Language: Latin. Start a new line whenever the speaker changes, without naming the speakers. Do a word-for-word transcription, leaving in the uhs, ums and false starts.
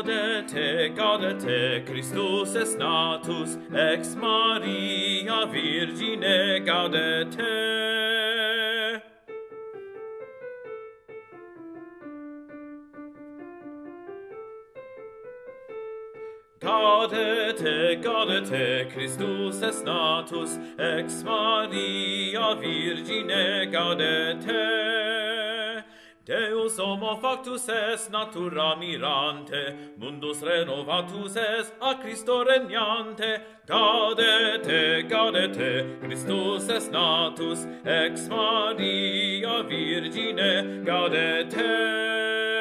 Gaudete, gaudete, Christus est natus, ex Maria Virgine, gaudete. Gaudete, gaudete, Christus est natus, ex Maria Virgine, gaudete. Deus homo factus est, natura mirante, mundus renovatus est, a Christo regnante. Gaudete, gaudete, Christus est natus, ex Maria Virgine, gaudete.